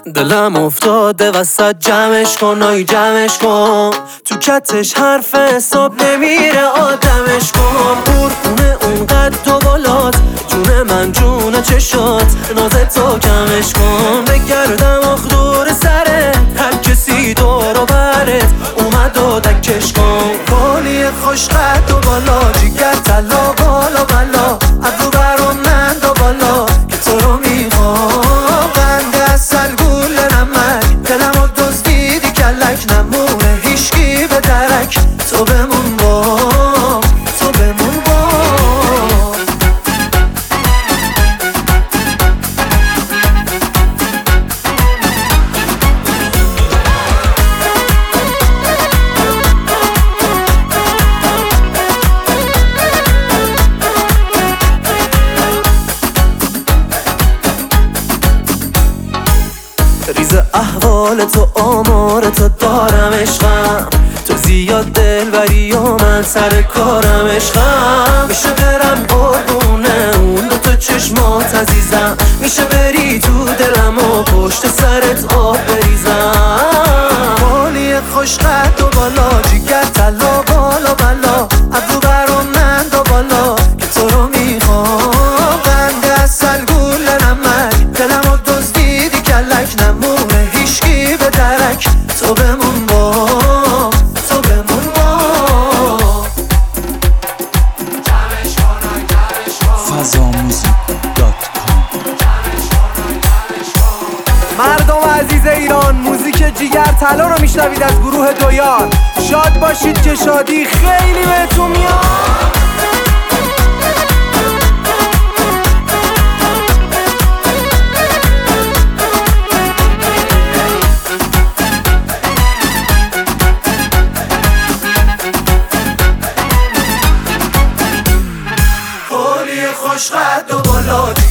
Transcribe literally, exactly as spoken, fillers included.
دلم افتاده وسط جمعش کن آی جمعش کن، تو کتش حرف حساب نمیره آدمش کن. قربونه اون قد و بالات، جون من جون چشات، نازت تو کمش کن. بگردم آخ دور سرت، هر کسی دور و برت اومد و دکش کن. کالی خوش قد و بالا، جیگر طلا بالا بالا، ابرو برام نند و بالا که تو رو میخوام. قند اصل گول نمک، دلم رو دزدیدی کلک، نمونه هیشگی به درک. تو بمون با تو بمون با ریز احوال تو آمار تو دارم عشقم، تو زیاد دلبری و من سر کارم عشقم. میشه برم قربونه اون دو تا چشمات عزیزم، میشه بری تو دلم و پشت سرت آب بریزم. مالی خوش قد و بالا، جیگر طلا بالا بالا، ابرو برام نند و بالا که تو رو میخوام. قند اصل گول نمک، دلم رو دزدیدی کلک، نمونه هیشگی به درک. تو بمون با تو بمون با فضاموزیک دات کام. مردم عزیز ایران، موزیک جیگر طلا رو میشنوید از گروه دویان. شاد باشید که شادی خیلی بهتون میاد. خوش قد و بالا